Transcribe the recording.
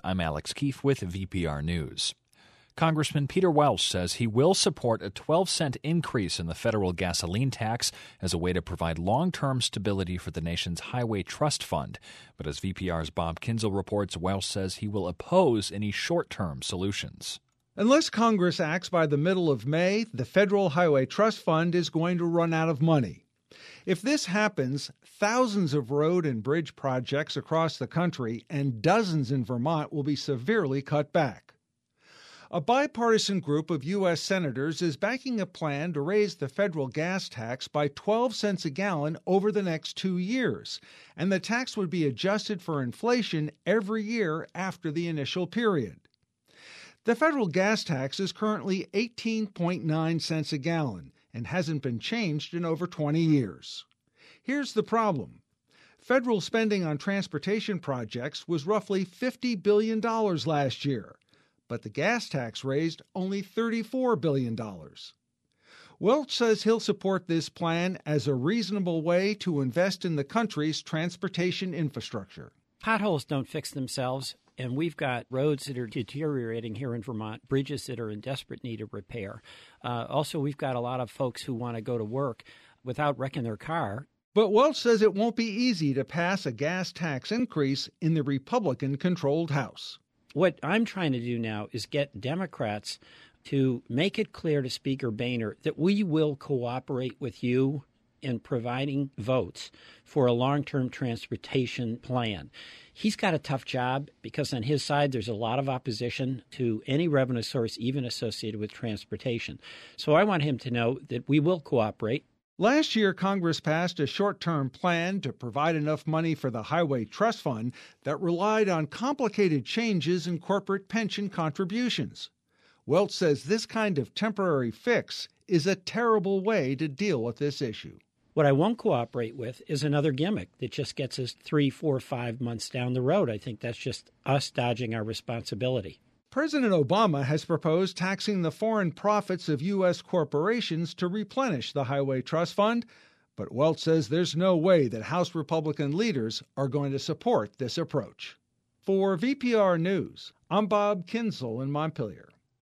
I'm Alex Keefe with VPR News. Congressman Peter Welch says he will support a 12-cent increase in the federal gasoline tax as a way to provide long-term stability for the nation's Highway Trust Fund. But as VPR's Bob Kinzel reports, Welch says he will oppose any short-term solutions. Unless Congress acts by the middle of May, the Federal Highway Trust Fund is going to run out of money. If this happens, thousands of road and bridge projects across the country and dozens in Vermont will be severely cut back. A bipartisan group of U.S. senators is backing a plan to raise the federal gas tax by 12 cents a gallon over the next 2 years, and the tax would be adjusted for inflation every year after the initial period. The federal gas tax is currently 18.9 cents a gallon and hasn't been changed in over 20 years. Here's the problem. Federal spending on transportation projects was roughly $50 billion last year, but the gas tax raised only $34 billion. Welch says he'll support this plan as a reasonable way to invest in the country's transportation infrastructure. Potholes don't fix themselves, and we've got roads that are deteriorating here in Vermont, bridges that are in desperate need of repair. Also, we've got a lot of folks who want to go to work without wrecking their car. But Welch says it won't be easy to pass a gas tax increase in the Republican-controlled House. What I'm trying to do now is get Democrats to make it clear to Speaker Boehner that we will cooperate with you in providing votes for a long-term transportation plan. He's got a tough job because on his side there's a lot of opposition to any revenue source even associated with transportation. So I want him to know that we will cooperate. Last year, Congress passed a short-term plan to provide enough money for the Highway Trust Fund that relied on complicated changes in corporate pension contributions. Welch says this kind of temporary fix is a terrible way to deal with this issue. What I won't cooperate with is another gimmick that just gets us 3, 4, 5 months down the road. I think that's just us dodging our responsibility. President Obama has proposed taxing the foreign profits of U.S. corporations to replenish the Highway Trust Fund, but Welch says there's no way that House Republican leaders are going to support this approach. For VPR News, I'm Bob Kinzel in Montpelier.